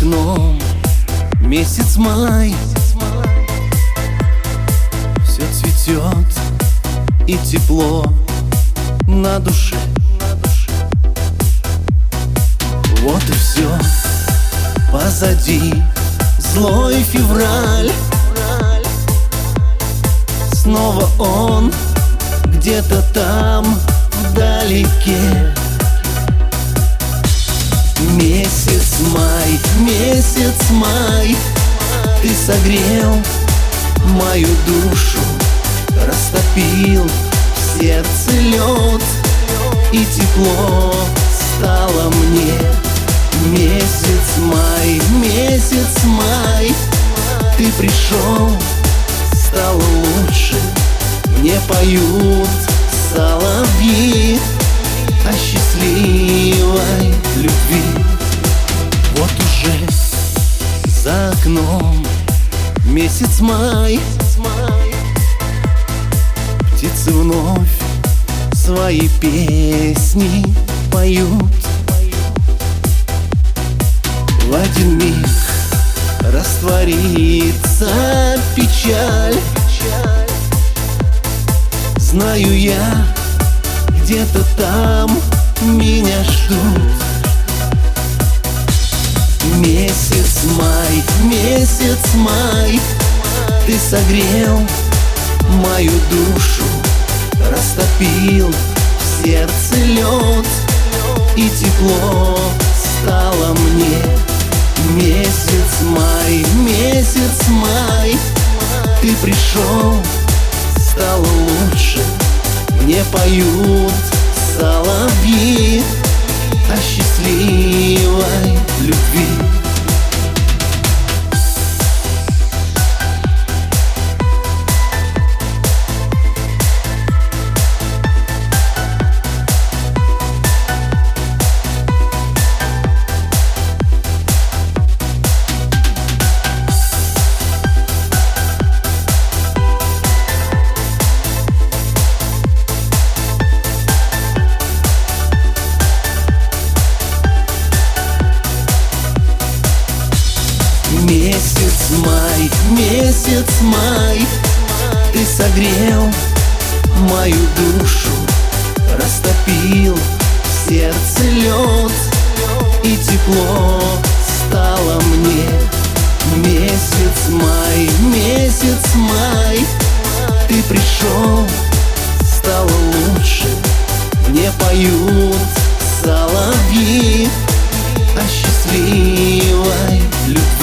окном месяц май, все цветет и тепло на душе. Вот и все позади, злой февраль. Снова он где-то там вдалеке. Месяц май, ты согрел мою душу, растопил в сердце лед, и тепло стало мне. Месяц май, ты пришел, стало лучше, мне поют соловьи о счастливой любви. Вот уже за окном месяц май, птицы вновь свои песни поют. В один миг растворится печаль. Знаю я, где-то там меня ждут. Месяц май, ты согрел мою душу, растопил в сердце лед, и тепло стало мне. Месяц май, ты пришел, стало лучше, мне поют соловьи о счастливой любви. Месяц май, ты согрел мою душу, растопил в сердце лед, и тепло стало мне. Месяц май, ты пришел, стало лучше, мне поют соловьи о счастливой любви.